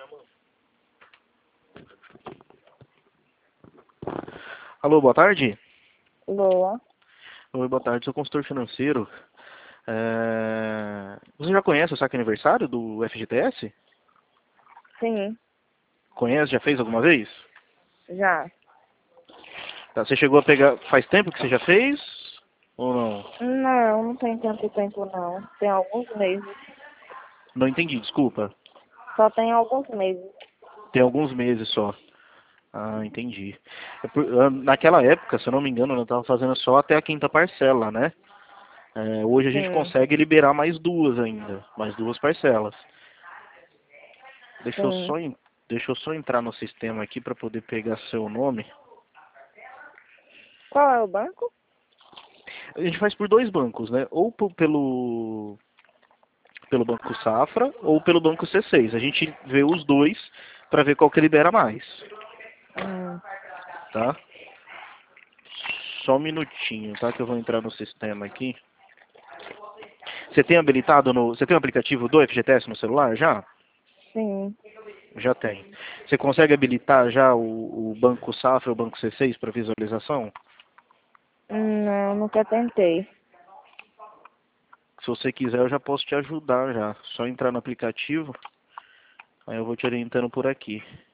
Alô, boa tarde. Boa. Oi, boa tarde, sou consultor financeiro. Você já conhece o saque aniversário do FGTS? Sim, Conhece? Já fez alguma vez? já. Tá, você chegou a pegar... Faz tempo que você já fez? Ou não? Não, não tem tanto tempo não. Tem alguns meses. Não entendi, desculpa. Só tem alguns meses. Tem alguns meses só. Ah, entendi. Naquela época, se eu não me engano, eu estava fazendo só até a quinta parcela, né? Hoje a gente Sim, consegue liberar mais duas ainda. Mais duas parcelas. Deixa eu sim. só, deixa eu só entrar no sistema aqui para poder pegar seu nome. Qual é o banco? A gente faz por dois bancos, né? Ou pelo Banco Safra ou pelo Banco C6. A gente vê os dois para ver qual que libera mais, Hum, tá? Só um minutinho, tá? Que eu vou entrar no sistema aqui. Você tem habilitado você tem o aplicativo do FGTS no celular já? sim. Já tem. Você consegue habilitar já o Banco Safra ou o Banco C6 para visualização? Não, nunca tentei. Se você quiser, eu já posso te ajudar já. Só entrar no aplicativo, aí eu vou te orientando por aqui.